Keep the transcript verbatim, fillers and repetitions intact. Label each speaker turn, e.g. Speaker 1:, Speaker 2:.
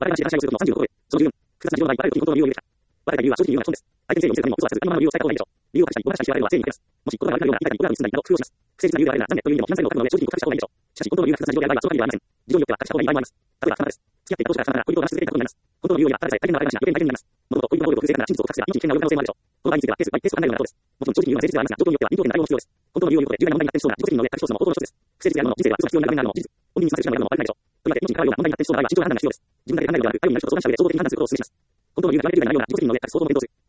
Speaker 1: 我々が話し合いをすることのさんじゅうごころで、その十分、複雑な事情のないあらゆる時にコントロールの理由を入れた。我々が言うは正直に言うような損です。相手に制御を見せるためにも、おそらくあのままの理由を伝えた方がいいでしょう。理由を隠したり、ごまかしたりして我々は正義に言ってます。もし言葉が悪くなるような言い方に言葉が結んだりなど工夫をします。不誠実な理由であれば残念という意味でも非難されるお覚悟の上正直に告白した方がいいでしょう。しかし、本当の理由が複雑な事情であれば、その限りではありません。事情によっては隠した方がいい場合もあります。例えば、あなたです。付き合っていた当初からあなたなら恋人を話し続けていたことになります。本当の理由を言えば、ただでさえ大変な悪い話が余計に大変になります。もともと恋人の暴力を偶然から真実を告白すれば、命に危険が及ぶ可能性もあるでしょう。この場合については、ケースバイケースを考えるようなことです。もちろん正直に言うのは誠実ではありますが、状況によっては臨機応変な対応も必要です。本当の理由を言うことで重大な問題になってしそうな自己責任の上、隠し通すのも方法の一つです。不誠実であるのも人生では嘘が必要になるのも事実。本人に参加者のやるのも悪くないでしょう。とりわけ、命に関わるような問題になってしそうな場合は、慎重な判断が必要です。自分だけで考えるのではなく、相手になる人と相談した上で総合的に判断することをお勧めします。本当の理由が言われているような内容な自己責任の上、隠す方法の検討する。